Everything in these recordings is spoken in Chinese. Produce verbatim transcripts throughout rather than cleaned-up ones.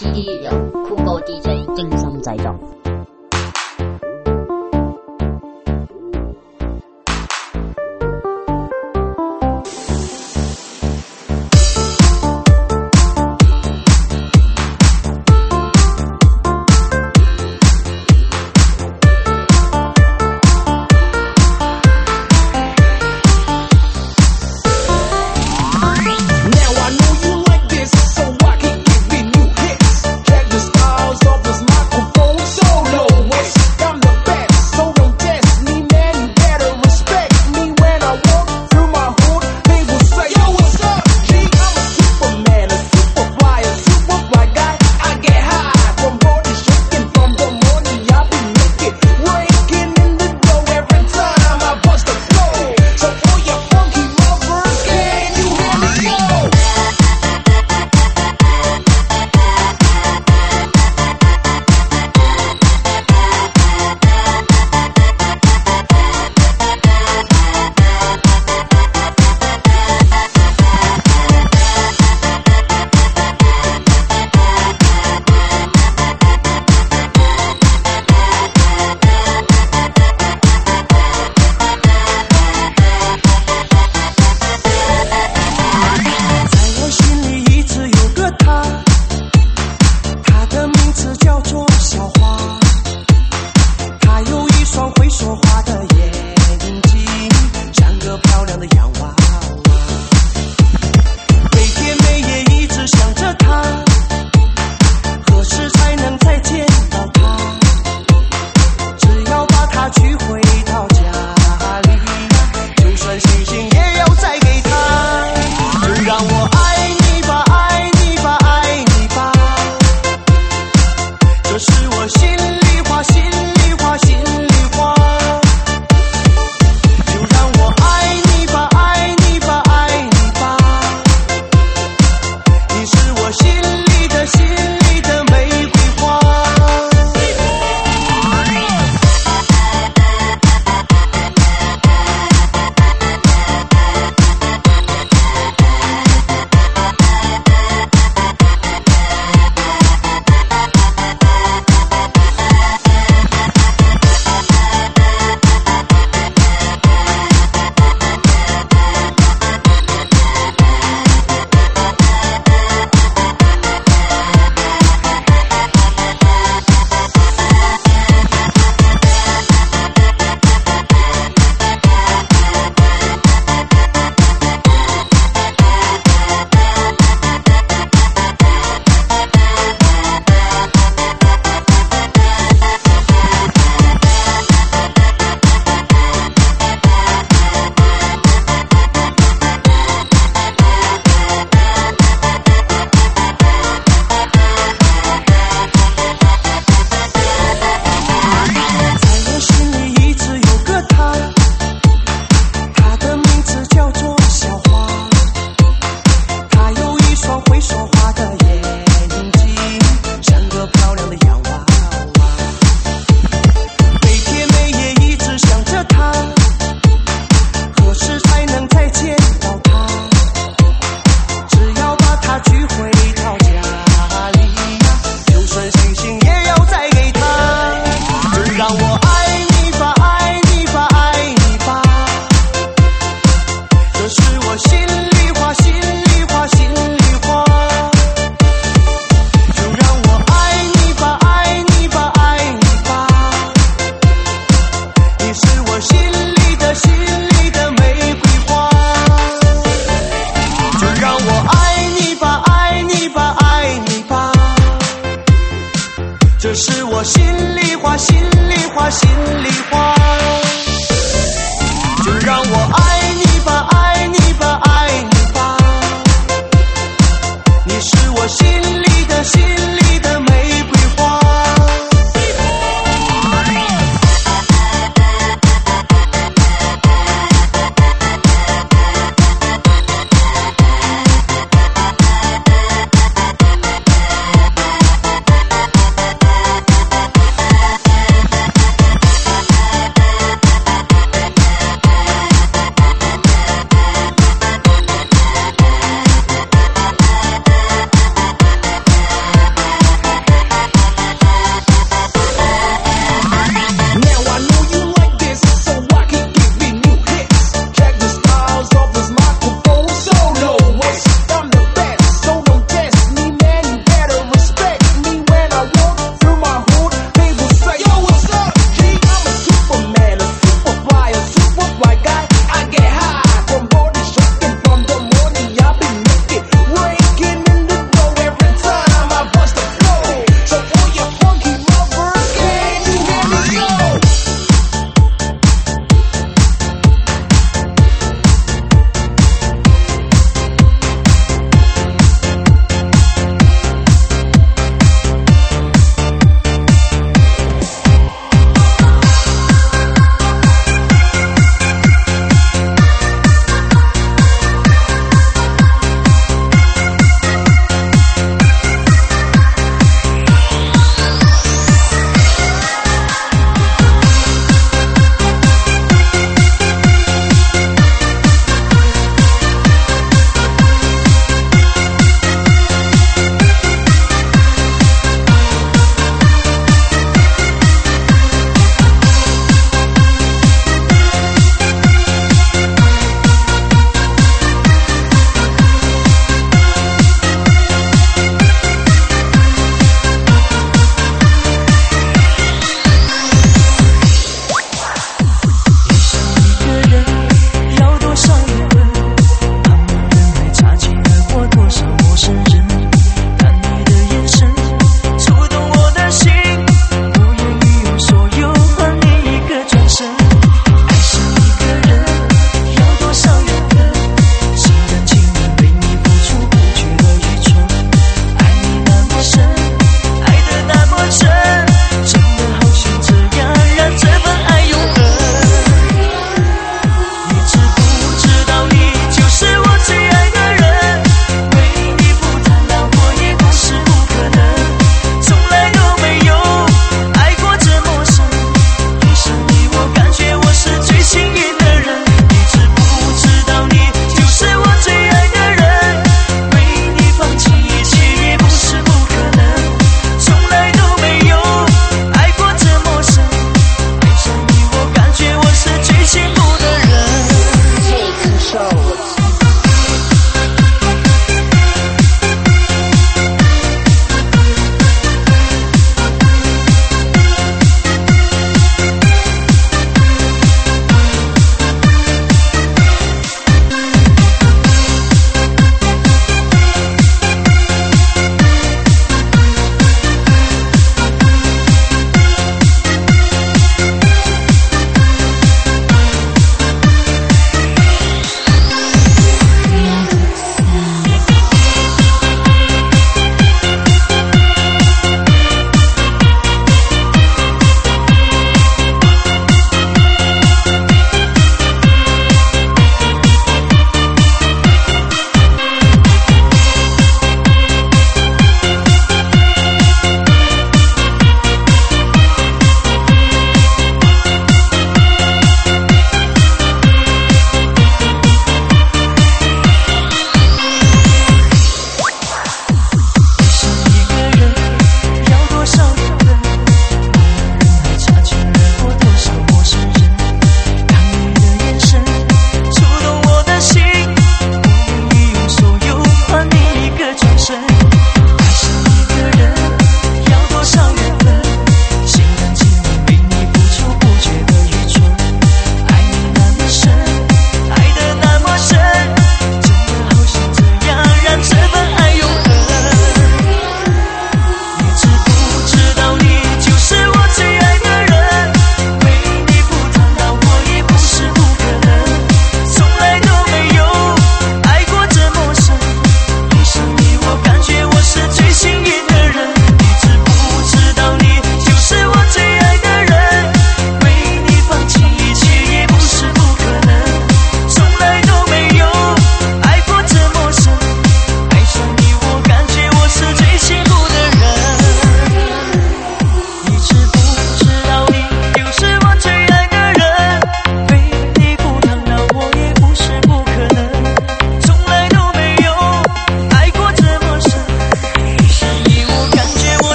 C D 由酷狗 D J 精心製作。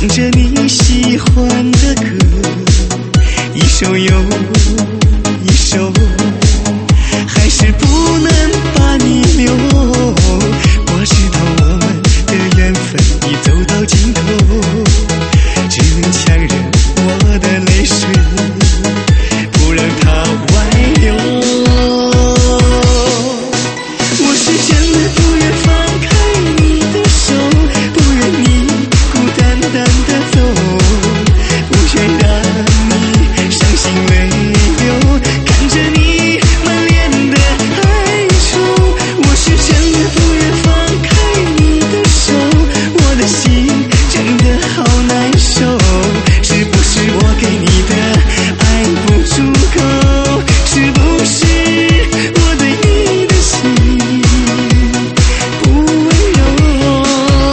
唱着你喜欢的歌，一首又一首，还是不能把你留。我知道我们的缘分已走到尽头，只能强忍我的泪水，不让它外流。我是真的不愿放开你的手，不愿你孤单单的走，不愿让你伤心泪流，看着你满脸的哀愁。我是真的不愿放开你的手，我的心真的好难受，是不是我给你的爱不足够？是不是我对你的心不温柔？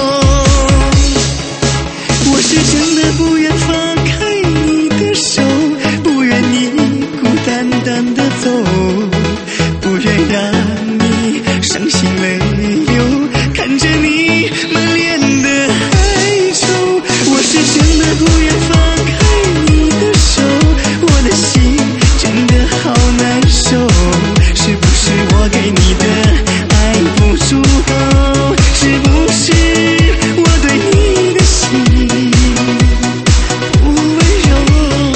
我是真的不愿放开你的手，不愿你孤单单的走，不愿让你伤心泪流，看着你满脸的哀愁。我是真的不愿放开你的手，我的心真的好难受，是不是我给你的爱不足够？是不是我对你的心不温柔？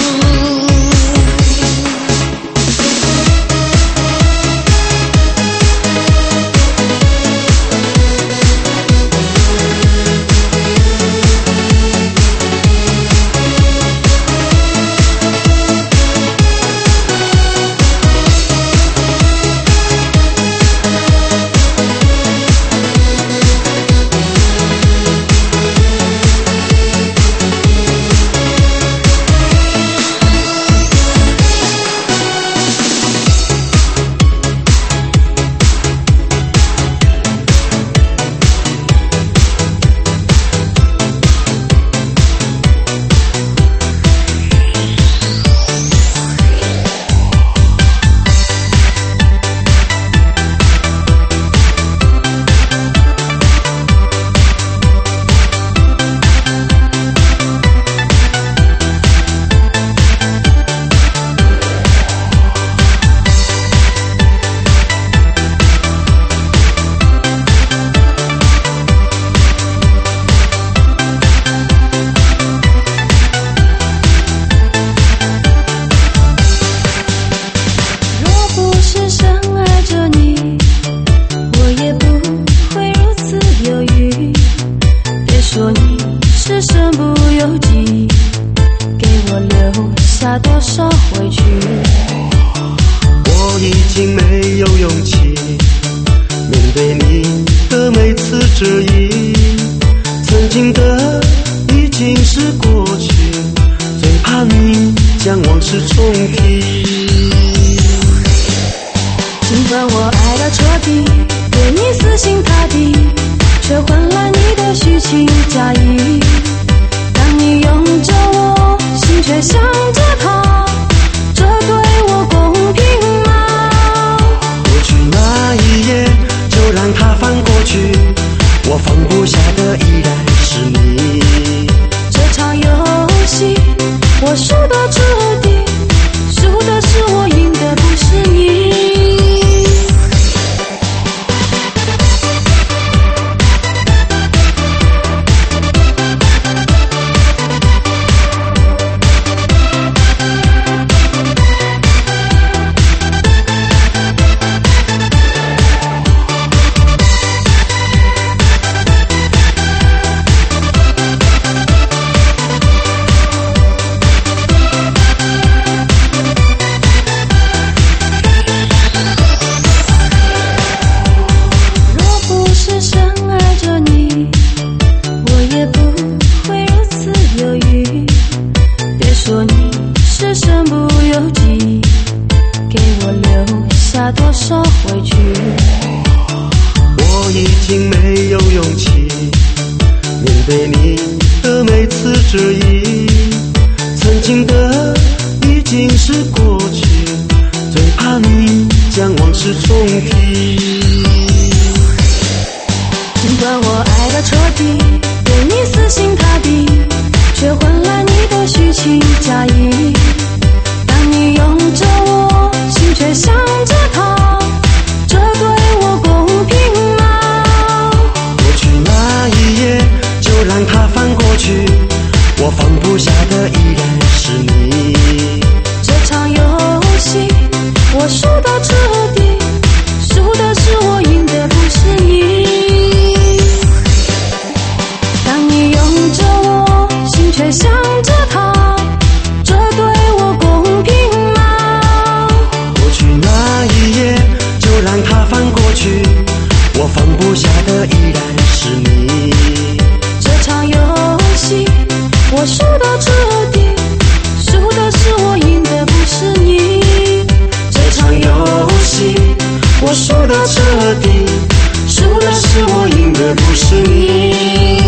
我已经没有勇气面对你的每次质疑，曾经的已经是过去，最怕你将往事重提。 尽管我爱到彻底，对你死心塌地，却换来你的虚情假意。当你拥着我，心却想着他，这对我公平吗？ 过去那一夜就让它翻过去，我放不下的依然是你。 这场游戏我输得彻底，输的是我，赢的不是你。多少委屈， 我已经没有勇气面对你的每次质疑，曾经的已经是过去，最怕你将往事重提。 尽管我爱得彻底，对你死心塌地， 放不下的依然是你。 这场游戏我输得彻底，输的是我，赢的不是你。当你拥着我，心却想着他，这对我公平吗？ 过去那一夜就让它翻过去，我放不下的依然是你。 这场游戏我输得彻底，输的是我，赢的不是你。 这场游戏我输得彻底，输的是我，赢的不是你。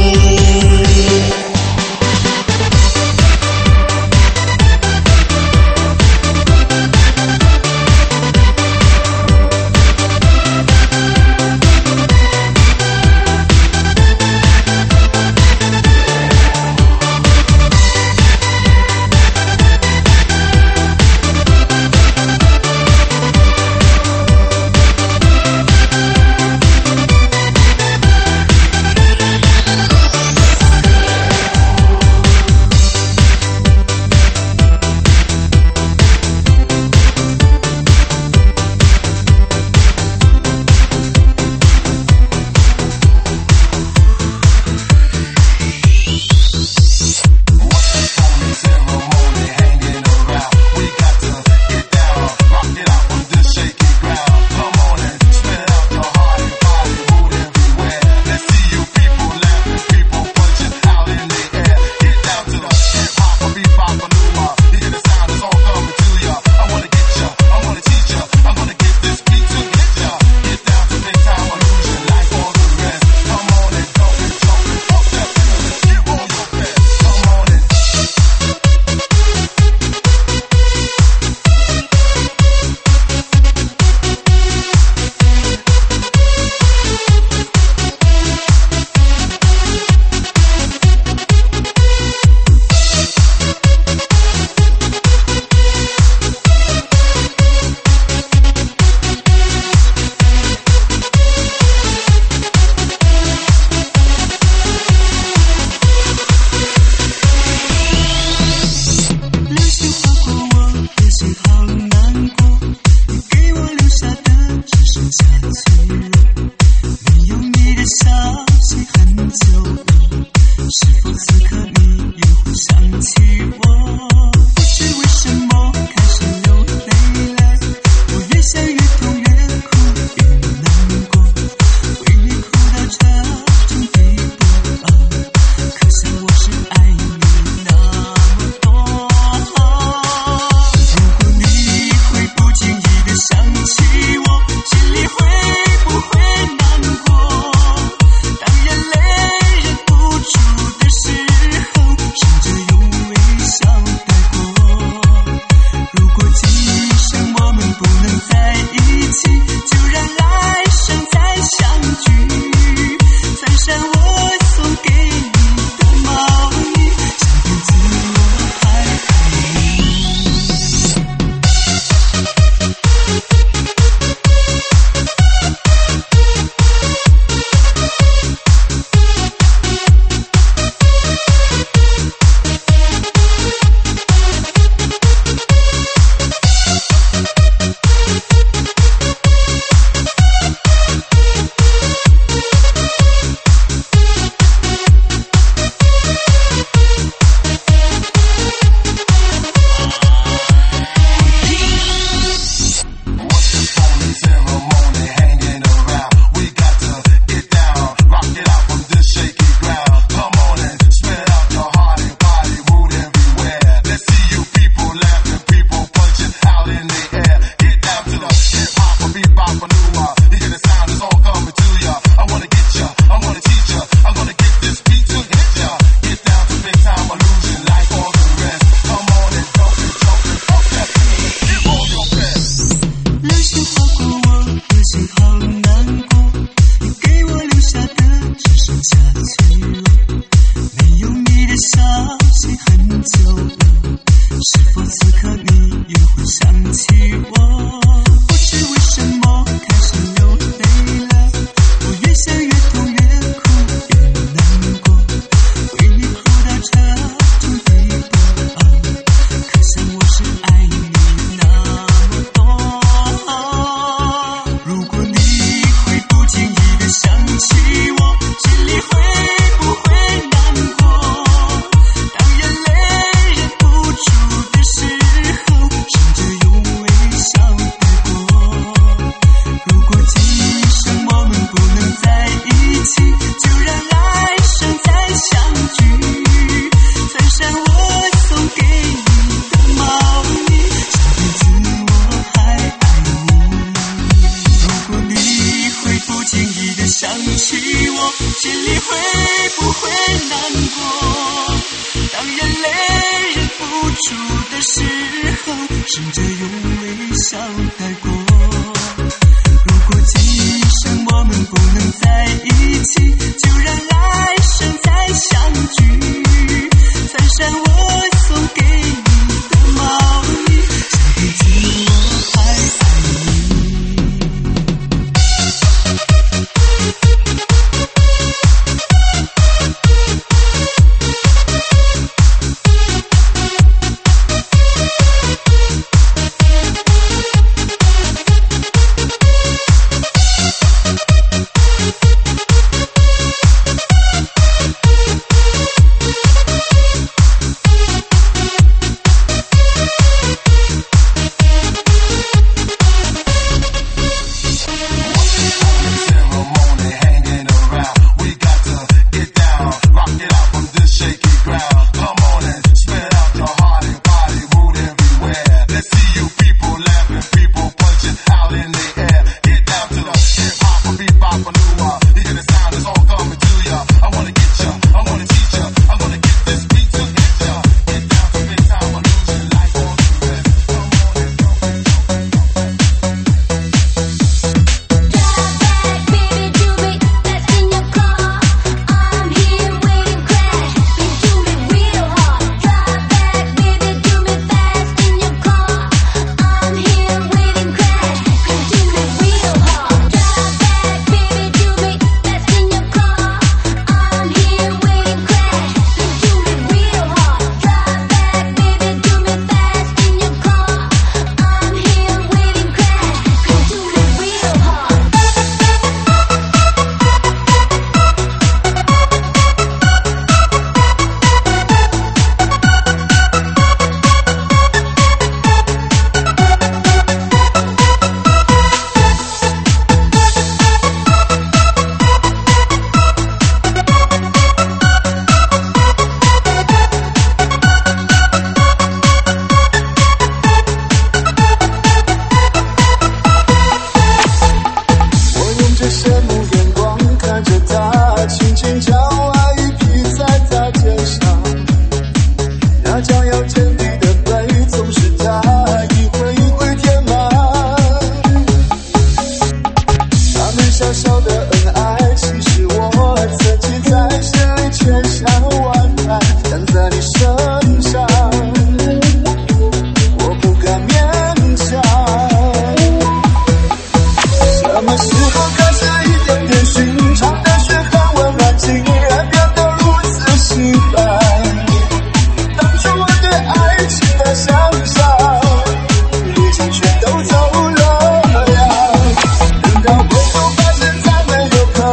初的时候，试着用微笑带过。如果今生我们不能在一起，就让来生再相聚。穿上我送给你的毛衣，下辈子我还爱你。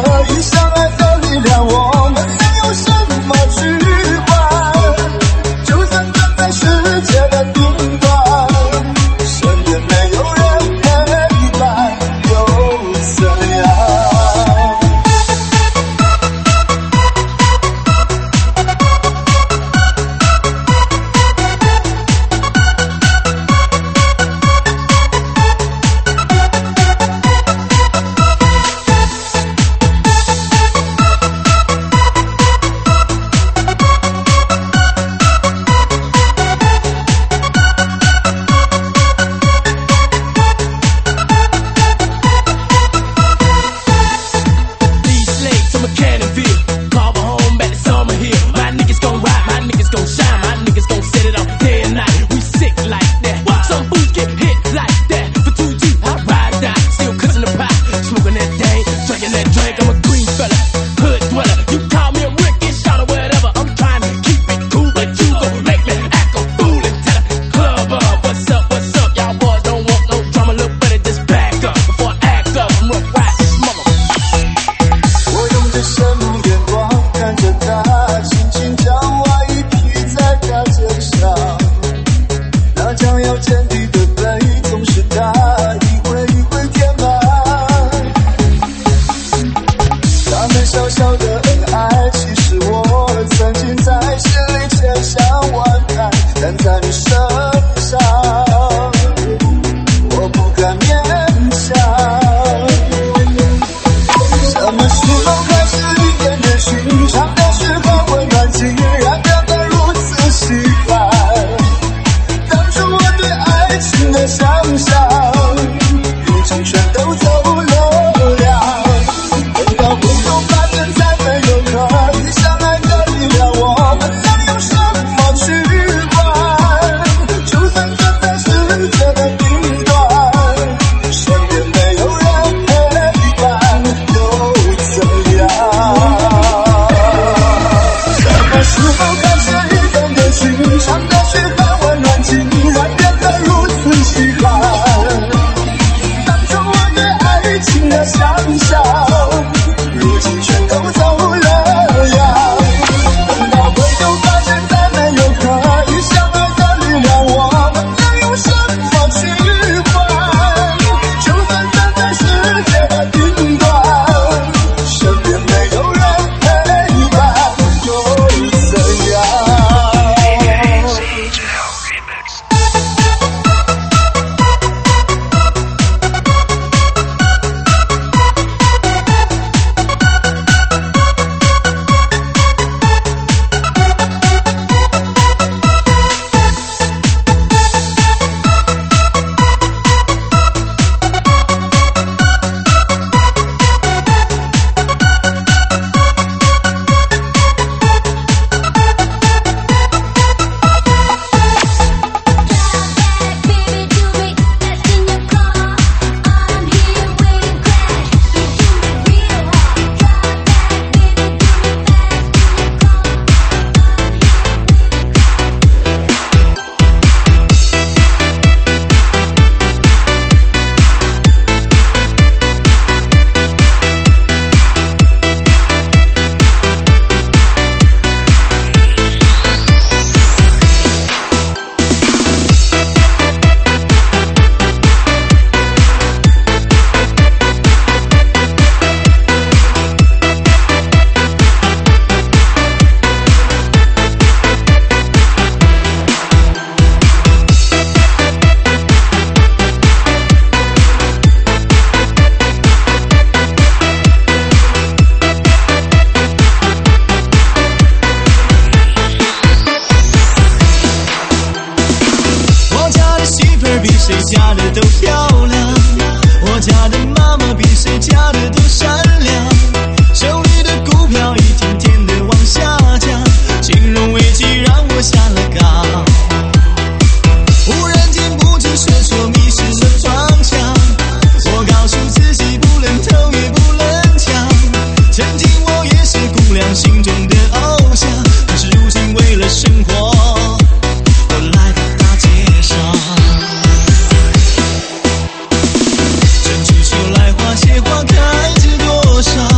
我们能有什么区别？ 常的虚幻温暖，竟然变得如此稀罕。当初我对爱情的想象，如今全都走了样。等到回头发现再没有可以相爱的力量，我们能用什么去换？就算站在世界的顶端，身边没有人陪伴，又怎样？比谁家的都漂亮，我家的妈妈比谁家的都善良，手里的股票一天天的往下降，金融危机让我下了岗，忽然间不知所措，迷失了方向，我告诉自己不能偷也不能抢，曾经我也是姑娘心中的偶像，可是如今为了生活我来到大街上，来花谢花开知多少，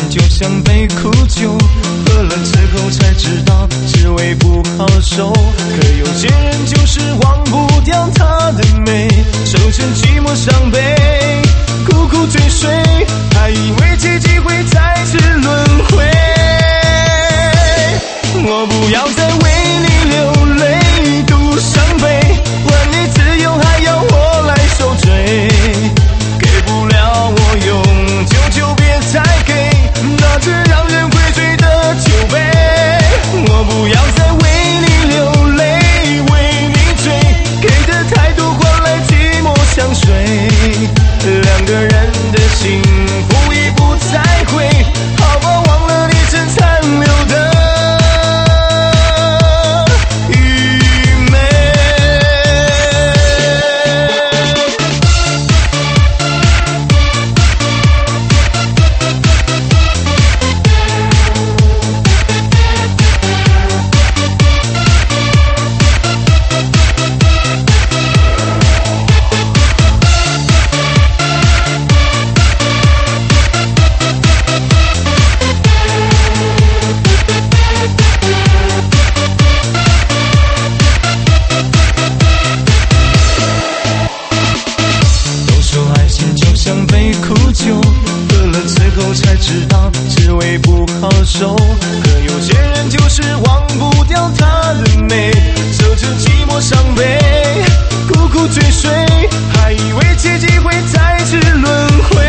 就像杯苦酒，喝了之后才知道滋味不好受。可有些人就是忘不掉她的美，守着寂寞伤悲，苦苦追随，还以为奇迹会再次轮回。我不要再为你流泪独伤悲，还你自由还要我来受罪，给不了我永久就别再给那只让人悔罪的酒杯。我不要再为你流泪为你醉，给的太多换来寂寞相随，两个人的幸福已不再会，好吧忘了你曾残留的才知道滋味不好受。可有些人就是忘不掉她的美，守着寂寞伤悲，苦苦追随，还以为奇迹会再次轮回。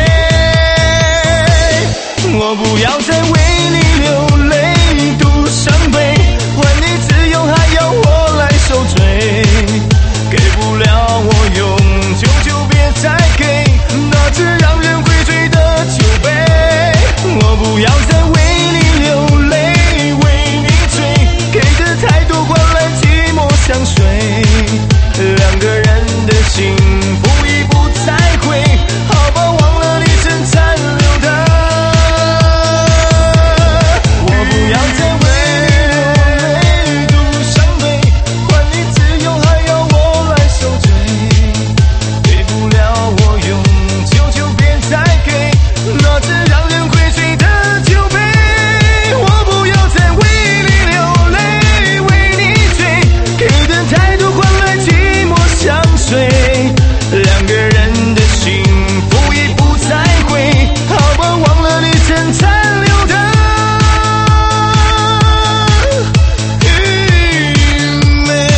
我不要再为你流泪独伤悲，还你自由还要我来受罪，给不了我永久就别再给那只让人悔罪的酒杯。我不要再为你流泪为你醉，给的太多换来寂寞相随，两个人的幸福已不再会，好吧忘了你曾残留的。我不要再为你流泪独伤悲，还你自由还要我来受罪，给不了我永久就别再给那只让人悔罪的酒杯。我不要再为你流泪为你醉，给的太多换来寂寞相随，两个人的幸福已不再会，好吧忘了你曾残留的愚昧。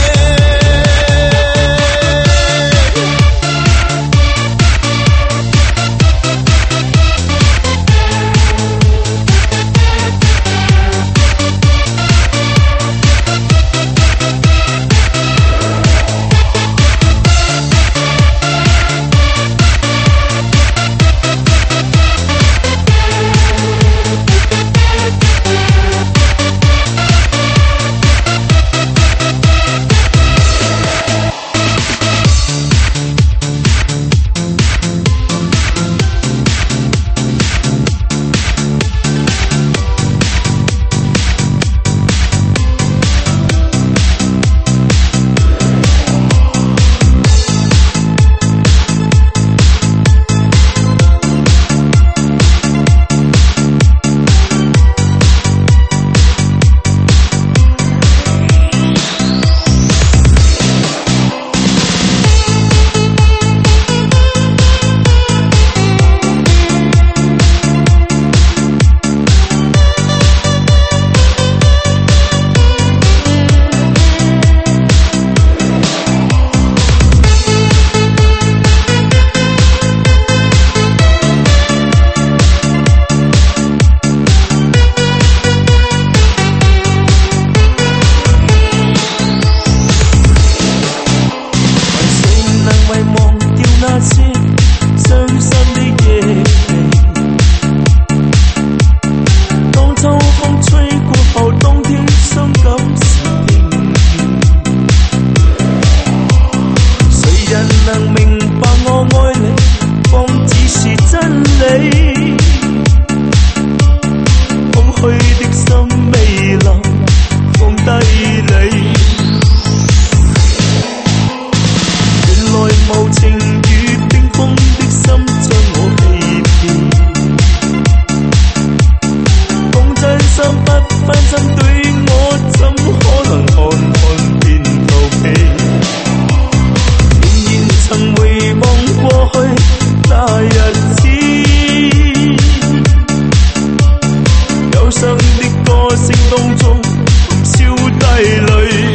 憂傷的歌聲當中消低淚，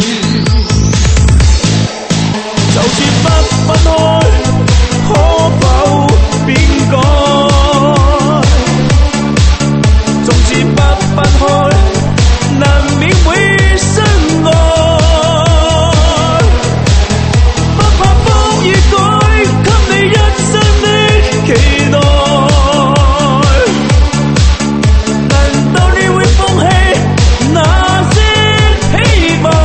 就算不分開，可否變改？縱使不分開，難免會相愛。不怕風雨改，給你一生的期待。難道你會放棄那些希望？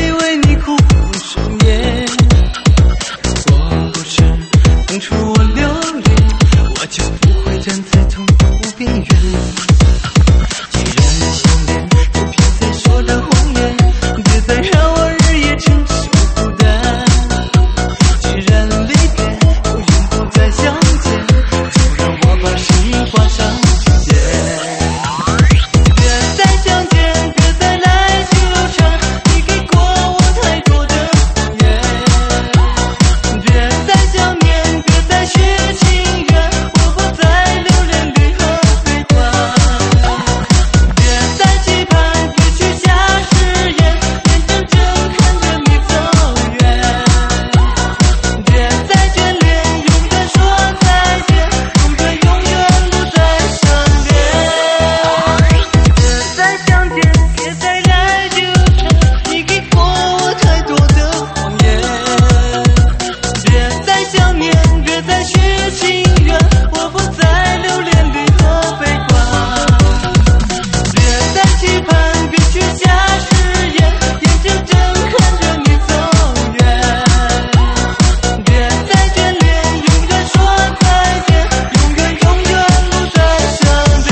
会为你哭红双眼。若不是当初我留恋，我就不会站在痛苦边缘。既然相恋，就别再说着谎言，别再让我日夜承受孤单。既然离别，就永不再相见，就让我把心挂上句点。别再相见，别再来纠缠，你给过我太多的谎言。别再想念，别再续情缘，我不再留恋绿和悲欢。别再期盼，别许下誓言，眼睁睁看着你走远。别再眷恋，永远说再见，永远永远不在身边。别再相见，别再来纠缠，你给过我太多的谎言。别再想念，别再续情缘，我不再留恋绿和悲欢。别再期盼，别许下誓言，眼睁睁看着你走远。别再眷恋，永远说再见，永远永远不在身边。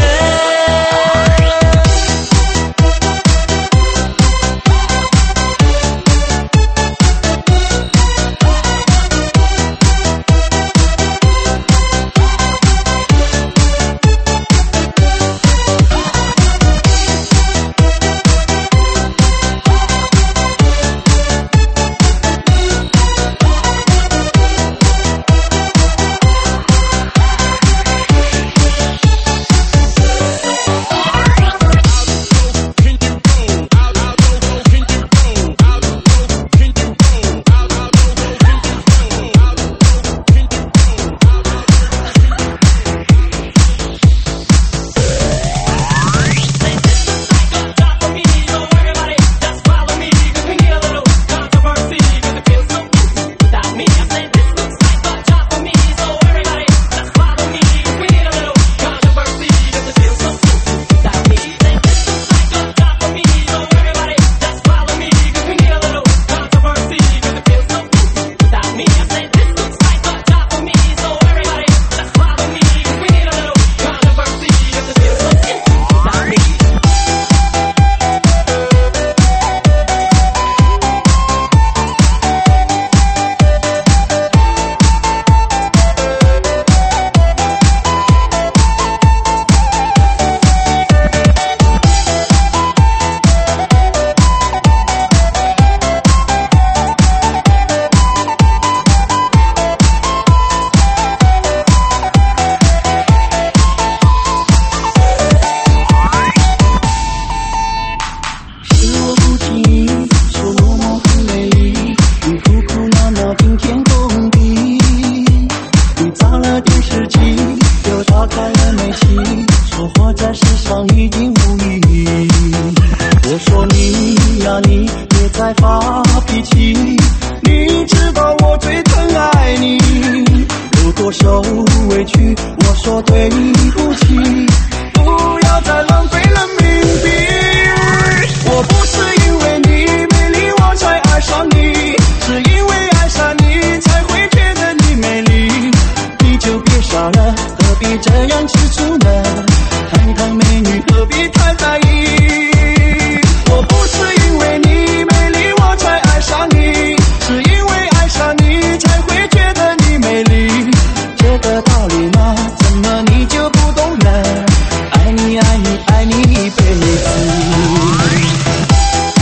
是我不经意说落寞很美丽，你哭哭闹闹惊天动地，你砸了电视机，又打开了煤气，说活在世上已经无意义。我说你呀你别再发脾气，你知道我最疼爱你，如果受委屈我说对不起，不要再浪费了冥币。我不是因为你美丽我才爱上你，是因为爱上你才会觉得你美丽。你就别傻了，何必这样执着呢？堂堂美女何必太在意？我不是因为你美丽我才爱上你，是因为爱上你才会觉得你美丽。这个道理嘛，怎么你就不懂呢？爱你爱你爱你一辈子。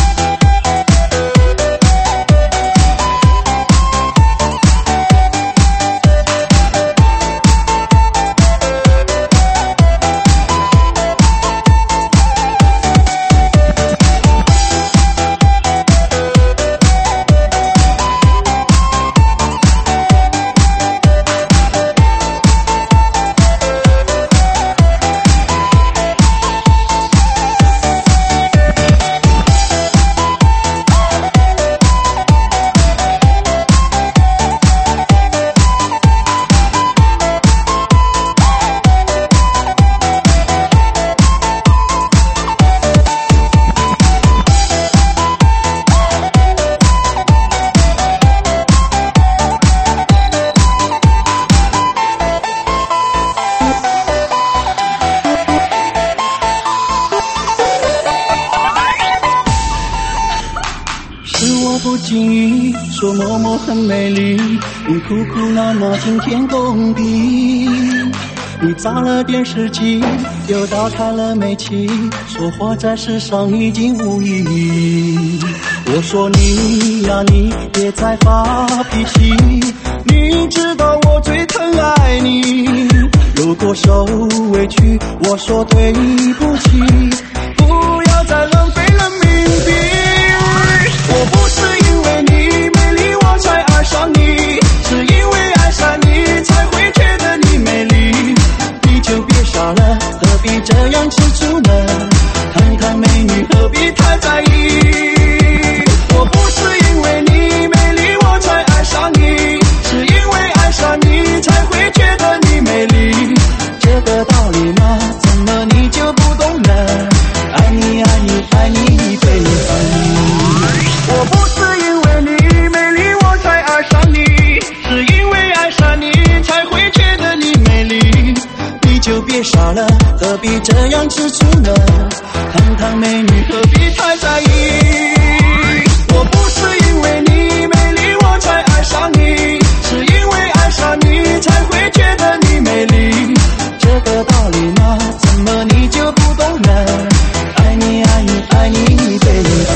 是我不经意说某某很美丽，你苦苦闹闹惊天动地。你砸了电视机，又打开了煤气，说活在世上已经无意义。我说你呀，你别再发脾气，你知道我最疼爱你。如果受委屈，我说对不起，不要再浪费了冥币。我不是因为你美丽我才爱上你，是因为爱上你才会觉得你美丽。你就别傻了，何必这样吃醋呢？看看美女何必太在意。我不是因为你美丽我才爱上你，是因为爱上你才会觉得你美丽。这个道理吗？怎么你就不懂呢？爱你爱你爱你一辈子。我不是因为你美丽我才爱上你，是因为爱上你才会觉得你美丽。你就别傻了，何必这样吃醋呢？堂堂美女何必太在意。我不是因为你美丽我才爱上你，是因为爱上你才会觉得你美丽。这个道理吗？怎么你就不懂呢？爱你爱你爱你一辈子。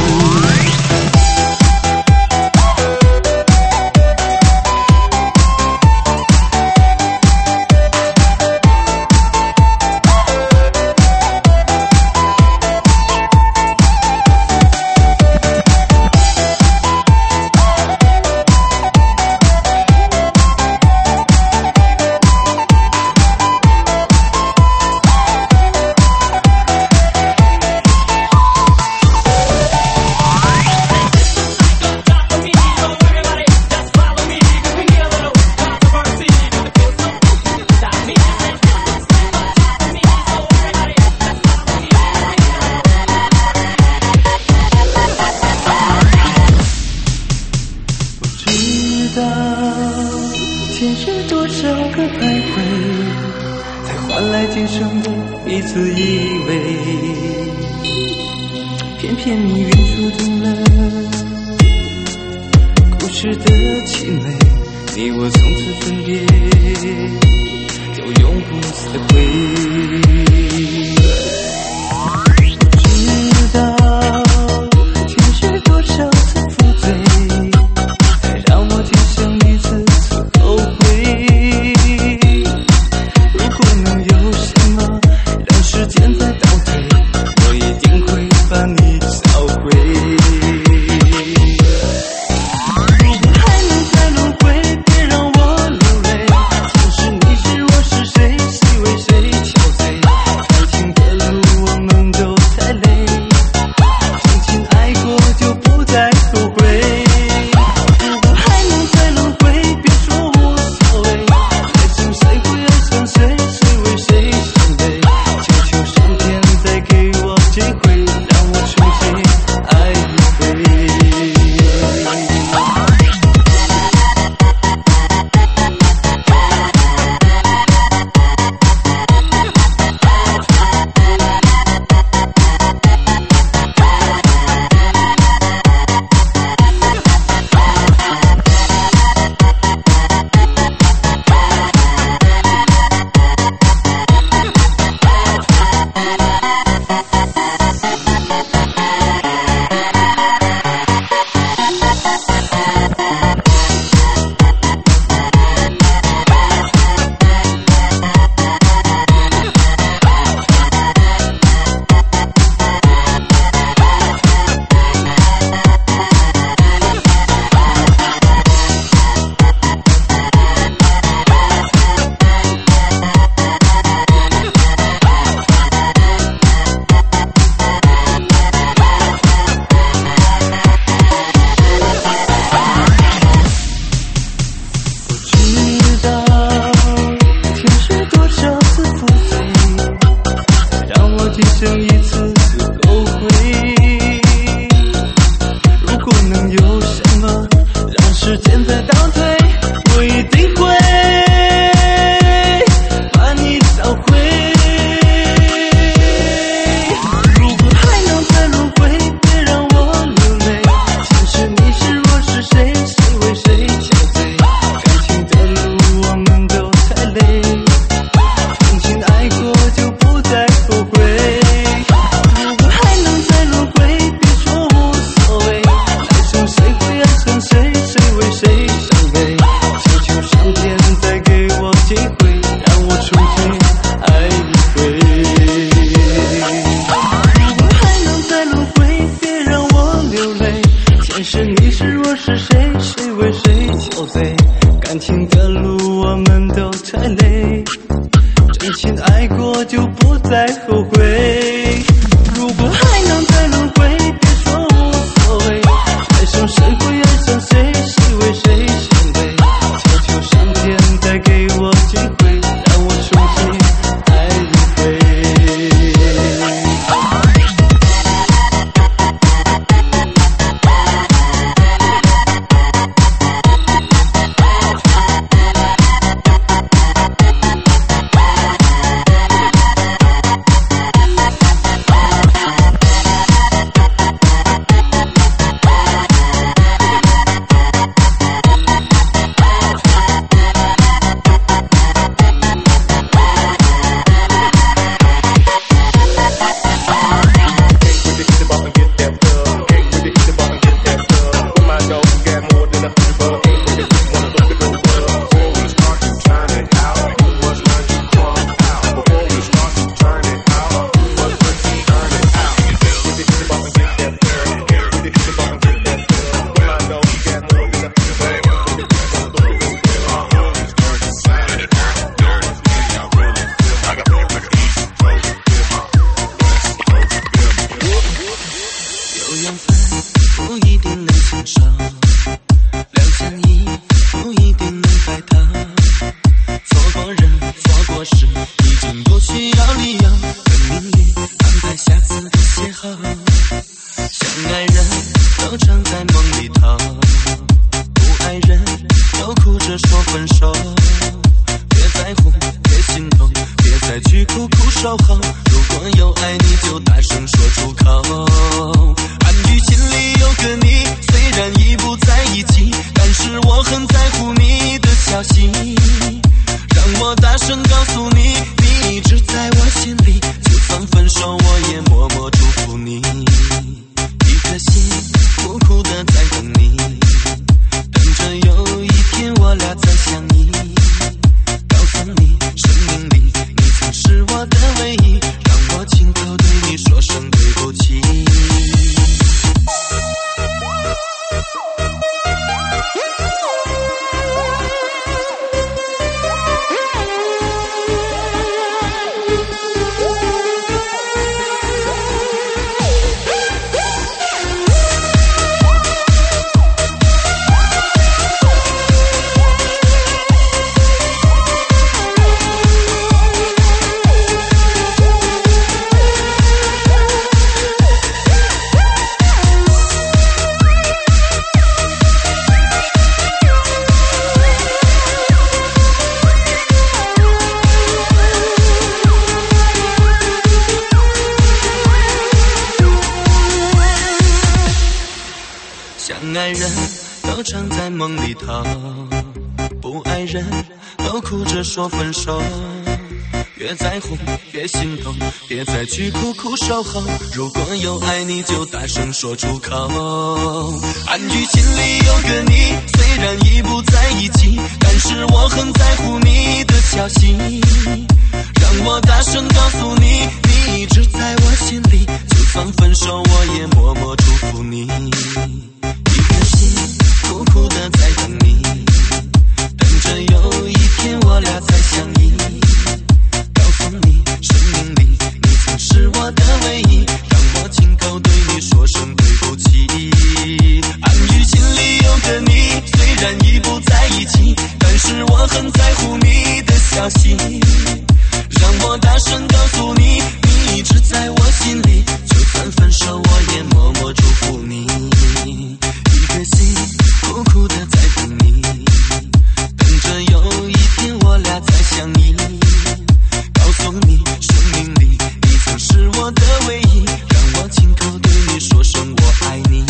前世多少个徘徊，才换来今生的一次依偎。偏偏你愿说尽了故事的凄美，你我从此分别，就永不撕毁。知道前世多少次负罪，才让我今生一次次后悔。如果能有什么让时间再倒退，我一定会把你销毁。如果还能再轮回，别让我流泪。前世你是我是谁，谁为谁憔悴？爱情的路我们都太累，曾经爱过就不再后悔。如果还能再轮回，别说无所谓。爱情谁会爱上谁，谁为谁伤悲？求求上天再给我机会，让我重新爱一回。今生一次次后悔。如果能有什么让时间再倒退，我一定会把你找回。如果还能再轮回，别让我流泪。前是你是我是谁，谁为谁憔悴？感情的路我们都太累，真心爱过就不再后悔。如果还能再轮回，别说无所谓，爱上谁会爱上谁，谁为谁相对？求求上天再给我机会，让我重新爱一回。 爱人都常在梦里逃，不爱人都哭着说分手。越在乎越心痛，别再去苦苦守候。如果有爱你就大声说出口，暗语心里有个你，虽然已不在一起，但是我很在乎你的消息。让我大声告诉你，你一直在我心里，就算分手我也默默祝福你。一颗心苦苦的在等你，等着有一天我俩再相依。告诉你，生命里你曾是我的唯一，让我亲口对你说声对不起。暗语心里有个你，虽然已不在一起，但是我很在乎你的消息。让我大声告诉你，你一直在我心里，就算分手我也默默祝福你。一颗心苦苦的在等你，等着有一天我俩再相依。告诉你，生命里你曾是我的唯一，让我亲口对你说声我爱你。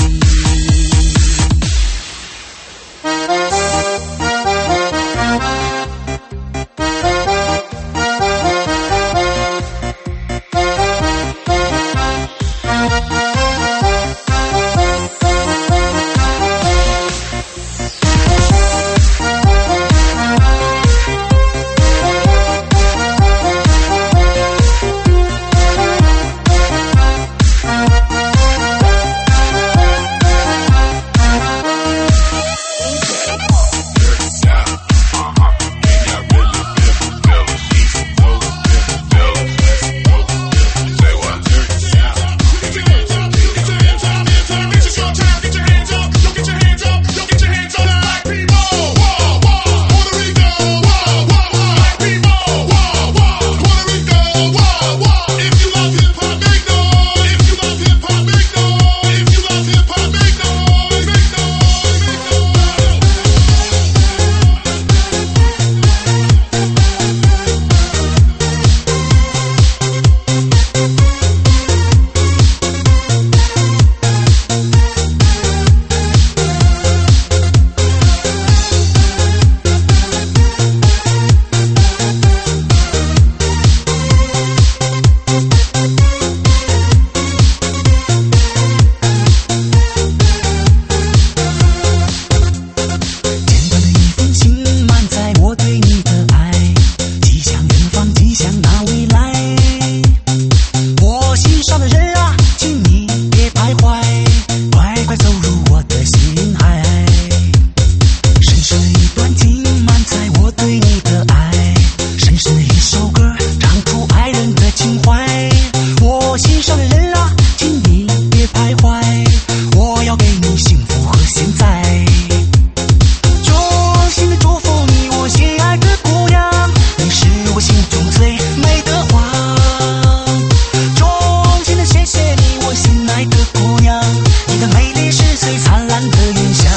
的云霞。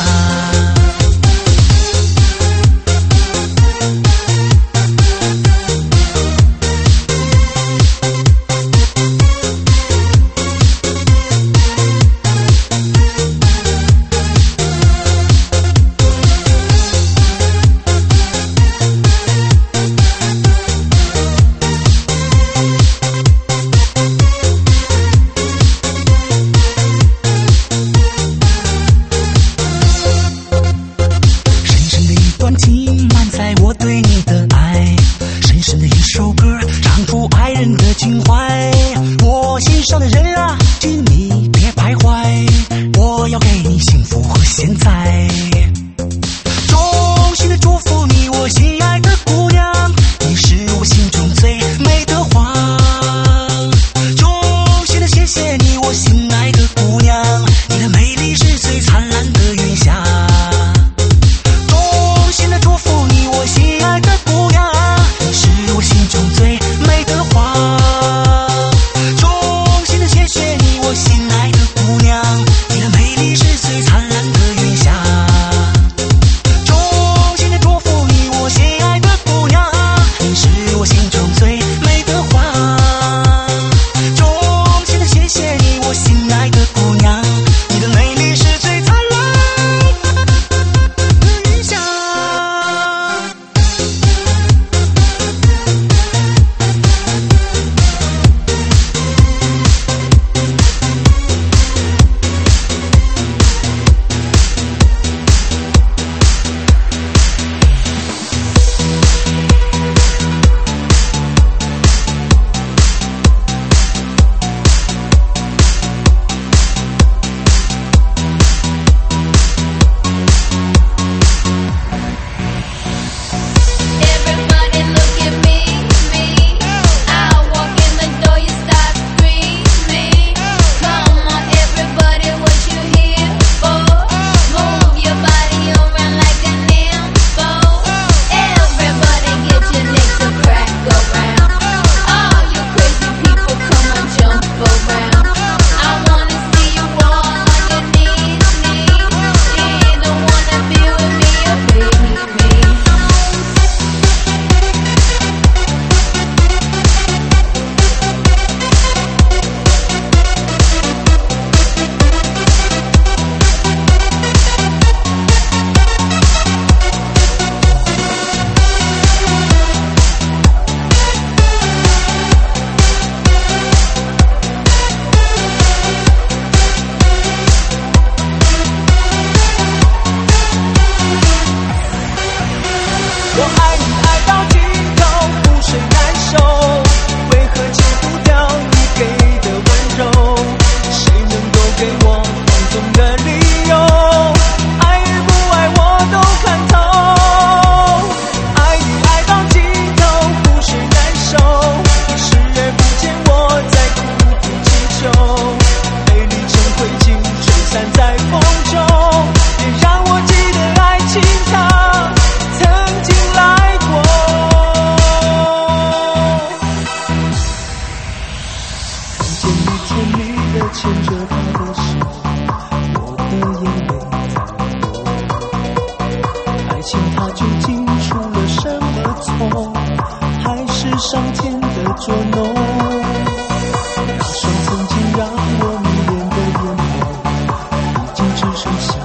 上天的捉弄，那双曾经让我迷恋的眼眸，已经只剩下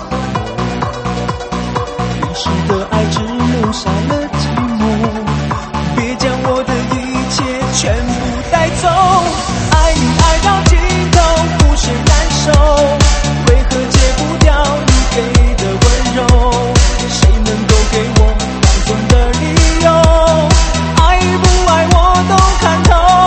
遗失的爱，只留下了寂寞。别将我的一切全部带走，爱你爱到尽头，不是难受，为何戒不掉你给的温柔？谁能够给我放纵的理由？爱不爱我都看透。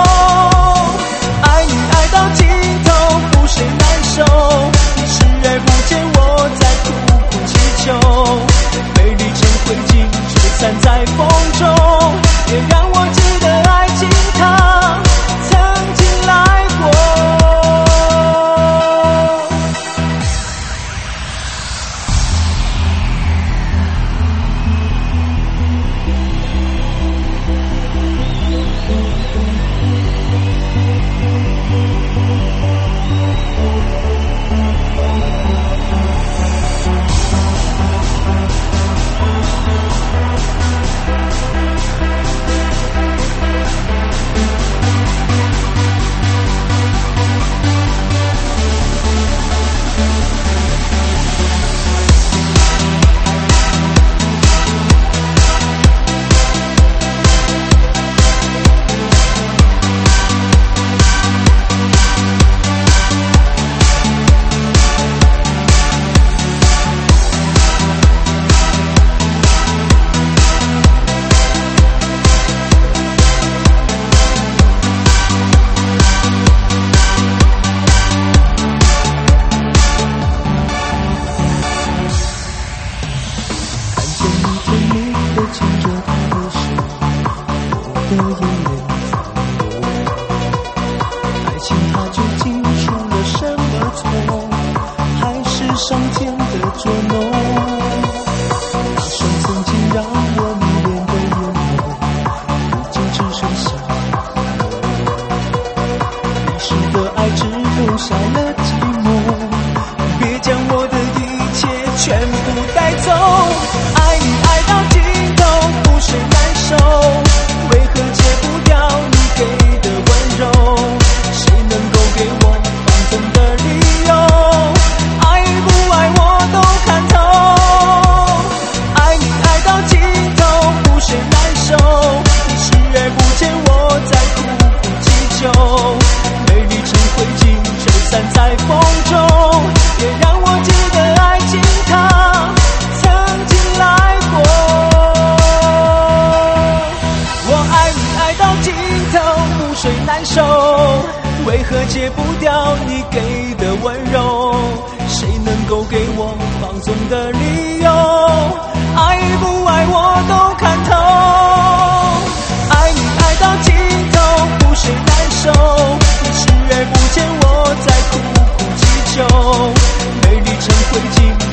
捉弄。那双曾经让我迷恋的眼眸，如今只剩下你是的爱只留下了寂寞。别将我的一切全部带走，爱你爱到尽头，覆水难收，为何戒不掉你给的温柔？谁能够给我放纵的理由？爱不爱我都看透，爱你爱到尽头，覆水难收，你视而不见我在苦苦祈求，美丽成灰烬，吹散在风中，也让我记得爱情它曾经来过。我爱你爱到尽头，覆水难收，为何戒不掉你给的温柔？谁能够给我放纵的理由？爱不爱我都看透，爱你爱到尽头，覆水难收，你视而不见我在苦苦祈求，美丽成灰烬，